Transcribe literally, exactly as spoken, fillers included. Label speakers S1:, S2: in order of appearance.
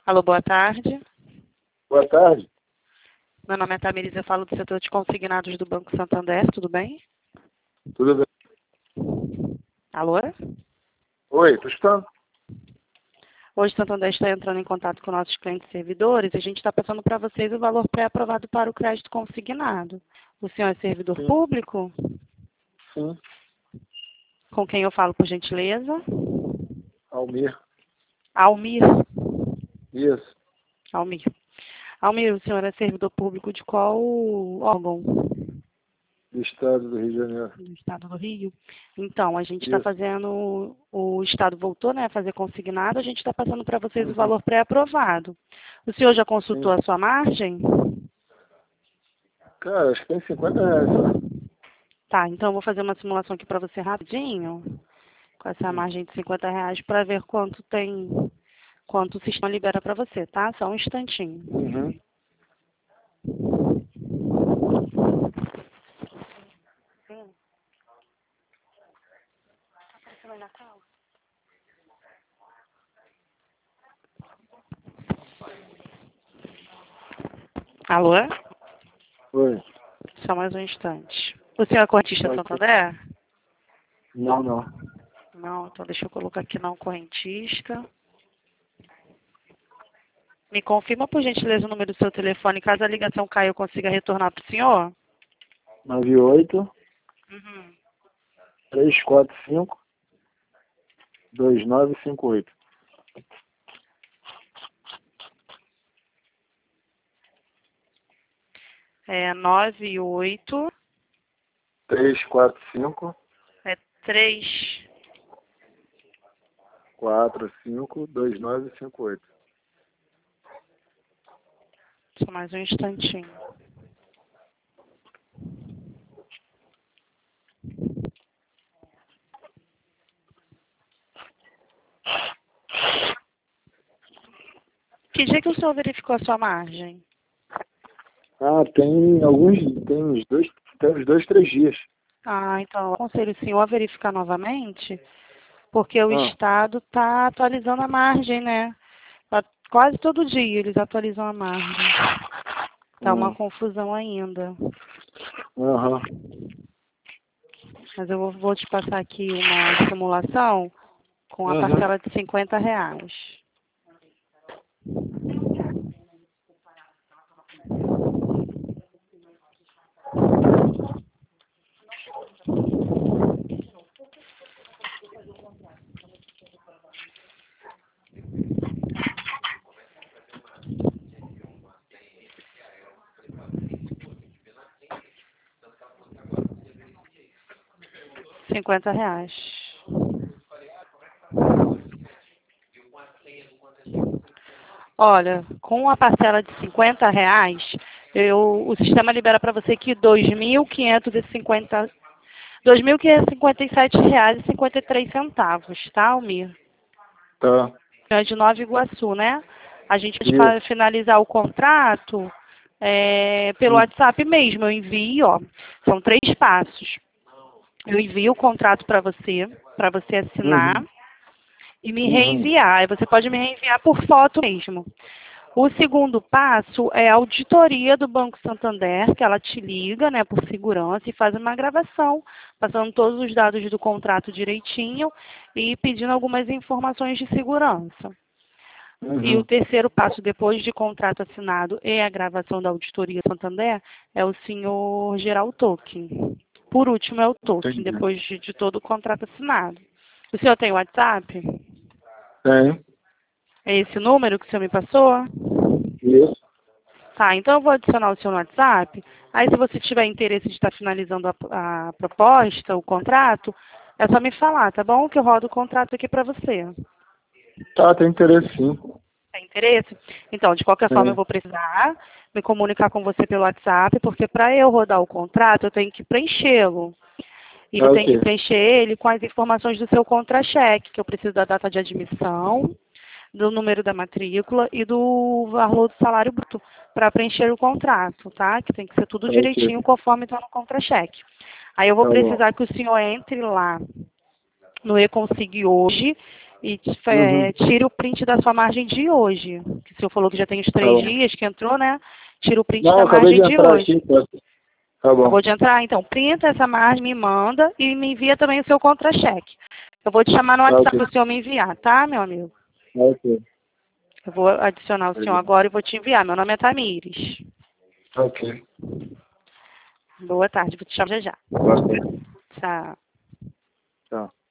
S1: Alô, boa tarde.
S2: Boa tarde.
S1: Meu nome é Tamiris, eu falo do setor de consignados do Banco Santander, tudo bem?
S2: Tudo bem?
S1: Alô?
S2: Oi, estou escutando.
S1: Hoje o Santander está entrando em contato com nossos clientes servidores e a gente está passando para vocês o valor pré-aprovado para o crédito consignado. O senhor é servidor
S2: Sim.
S1: público?
S2: Sim.
S1: Com quem eu falo, por gentileza?
S2: Almir.
S1: Almir.
S2: Isso.
S1: Almir. Almir, o senhor é servidor público de qual órgão?
S2: Do estado do Rio de Janeiro.
S1: Do estado do Rio. Então, a gente está
S2: Isso.
S1: fazendo, o estado voltou, né, a fazer consignado, a gente está passando para vocês o
S2: Uhum.
S1: valor pré-aprovado. O senhor já consultou
S2: Sim.
S1: a sua margem?
S2: Cara, acho que tem cinquenta reais só.
S1: Tá, então eu vou fazer uma simulação aqui para você rapidinho, com essa
S2: Hum.
S1: margem de cinquenta reais, para ver quanto tem, quanto o sistema libera para você, tá? Só um instantinho.
S2: Uhum.
S1: Alô?
S2: Oi.
S1: Só mais um instante. O senhor é correntista
S2: Pode ser.
S1: Santander?
S2: Não, não.
S1: Não, então deixa eu colocar aqui não correntista. Me confirma, por gentileza, o número do seu telefone. Caso a ligação caia, eu consiga retornar para o senhor?
S2: nove oito,
S1: Uhum.
S2: três quatro cinco, dois nove cinco oito.
S1: É nove oito,
S2: três quatro cinco,
S1: é três.
S2: quatro cinco, dois nove cinco oito.
S1: Só mais um instantinho. Que dia que o senhor verificou a sua margem?
S2: Ah, tem alguns, tem uns dois, tem uns dois, três dias.
S1: Ah, então eu aconselho o senhor a verificar novamente, porque o
S2: Ah.
S1: Estado está atualizando a margem, né? Tá- Quase todo dia eles atualizam a margem. Tá uma
S2: Hum.
S1: confusão ainda.
S2: Aham.
S1: Mas eu vou, vou te passar aqui uma simulação com a
S2: Uhum.
S1: parcela de cinquenta reais. cinquenta reais. Olha, com a parcela de cinquenta reais, eu, o sistema libera para você aqui dois mil quinhentos e cinquenta, dois mil quinhentos e cinquenta e sete reais e cinquenta e três centavos, tá, Almir?
S2: Tá.
S1: É de Nova Iguaçu, né? A gente pode fa-
S2: Isso.
S1: finalizar o contrato é, pelo
S2: Hum.
S1: WhatsApp mesmo. Eu envio, ó, são três passos. Eu envio o contrato para você, para você assinar
S2: Uhum.
S1: e me
S2: Uhum.
S1: reenviar. Aí você pode me reenviar por foto mesmo. O segundo passo é a auditoria do Banco Santander, que ela te liga, né, por segurança e faz uma gravação, passando todos os dados do contrato direitinho e pedindo algumas informações de segurança. E o
S2: Uhum.
S1: terceiro passo, depois de contrato assinado e a gravação da auditoria Santander, é o senhor gerar o token. Por último é o token,
S2: Entendi.
S1: depois de, de todo o contrato assinado. O senhor tem WhatsApp?
S2: Tem.
S1: É esse o número que o senhor me passou?
S2: Isso.
S1: Tá, então eu vou adicionar o senhor no WhatsApp. Aí se você tiver interesse de estar finalizando a, a proposta, o contrato, é só me falar, tá bom? Que eu rodo o contrato aqui para você.
S2: Tá, tem interesse sim.
S1: Tem interesse? Então, de qualquer forma, eu
S2: Tem.
S1: vou precisar me comunicar com você pelo WhatsApp, porque para eu rodar o contrato, eu tenho que preenchê-lo. E
S2: Tá
S1: eu tenho que
S2: ok.
S1: preencher ele com as informações do seu contra-cheque, que eu preciso da data de admissão, do número da matrícula e do valor do salário bruto para preencher o contrato, tá? Que tem que ser tudo
S2: Tá ok.
S1: direitinho conforme está no contra-cheque. Aí eu vou
S2: Tá bom.
S1: precisar que o senhor entre lá no E-Consig hoje E é, tire o print da sua margem de hoje. Que o senhor falou que já tem os três
S2: Tá
S1: dias que entrou, né? Tira o print
S2: Não,
S1: da
S2: acabei
S1: margem
S2: de
S1: de
S2: entrar
S1: hoje.
S2: aqui. Tá, tá bom.
S1: Acabou de entrar? Então, printa essa margem, me manda e me envia também o seu contra-cheque. Eu vou te chamar no
S2: Tá
S1: WhatsApp
S2: ok.
S1: para o senhor me enviar, tá, meu amigo?
S2: Tá ok.
S1: Eu vou adicionar o senhor agora e vou te enviar. Meu nome é Tamires.
S2: Tá ok.
S1: Boa tarde, vou te chamar já já.
S2: Boa tarde.
S1: Tchau.
S2: Tchau.